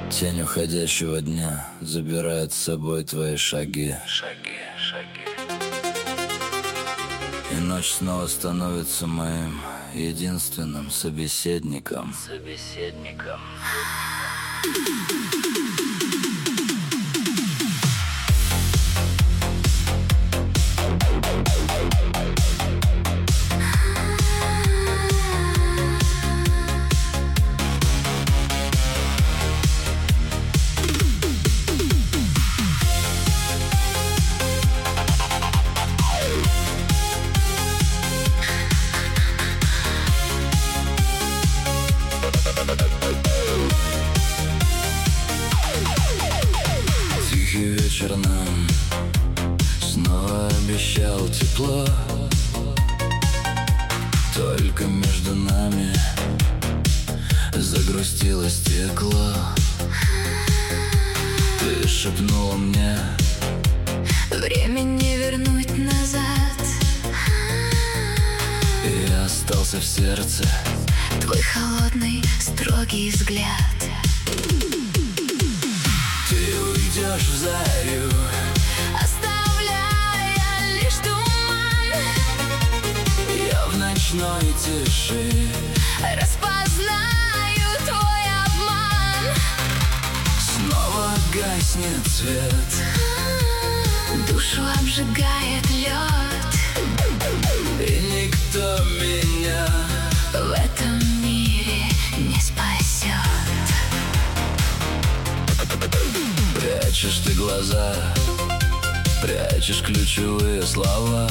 Тень уходящего дня забирает с собой твои шаги. И ночь снова становится моим единственным собеседником. Тихий вечер нам снова обещал тепло. Только между нами загрустило стекло. Ты шепнула мне: время не вернуть назад. И я остался в сердце Твой холодный, строгий взгляд. Ты уйдешь в зарю, оставляя лишь туман. я в ночной тиши распознаю твой обман. снова гаснет свет, душу обжигает лед. и никто меня В этом мире не спасет. Прячешь ты глаза, прячешь ключевые слова.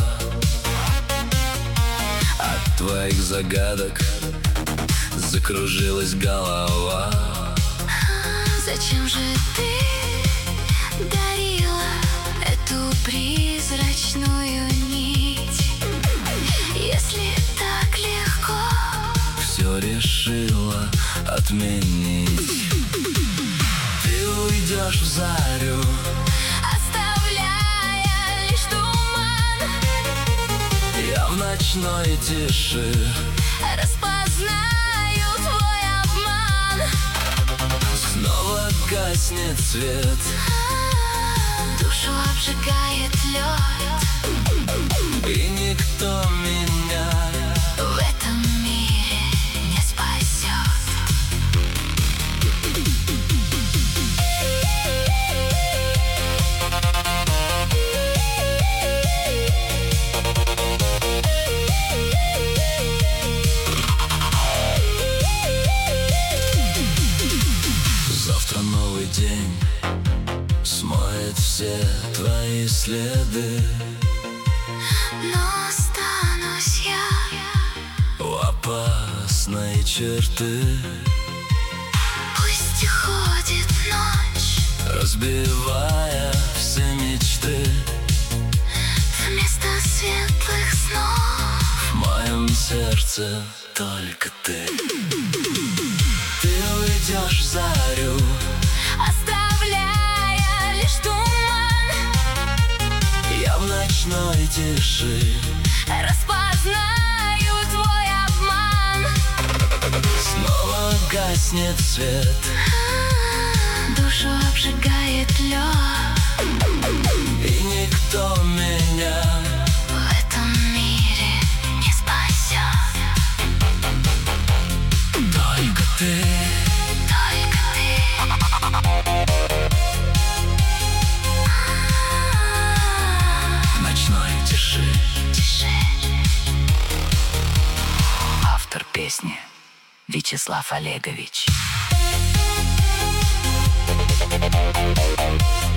От твоих загадок закружилась голова. Зачем же ты дарила эту призрачную нить, если так легко Все решила отменить. Ты уйдешь в зарю, оставляя лишь туман. я в ночной тиши Распознаю твой обман. снова гаснет свет, Душу обжигает лед. и никто меня В этом мире не спасет. Завтра новый день смоет все твои следы. Но останусь я У опасной черты, пусть уходит ночь. разбивая все мечты. Вместо светлых снов В моем сердце только ты. Ты уйдешь в зарю, оставляя лишь туман. я в ночной тиши Распознаю твой обман. снова гаснет свет, Душу обжигает лед. и никто меня В этом мире не спасет. только ты. Только ты. В ночной тиши. Тише. Автор песни Вячеслав Олегович.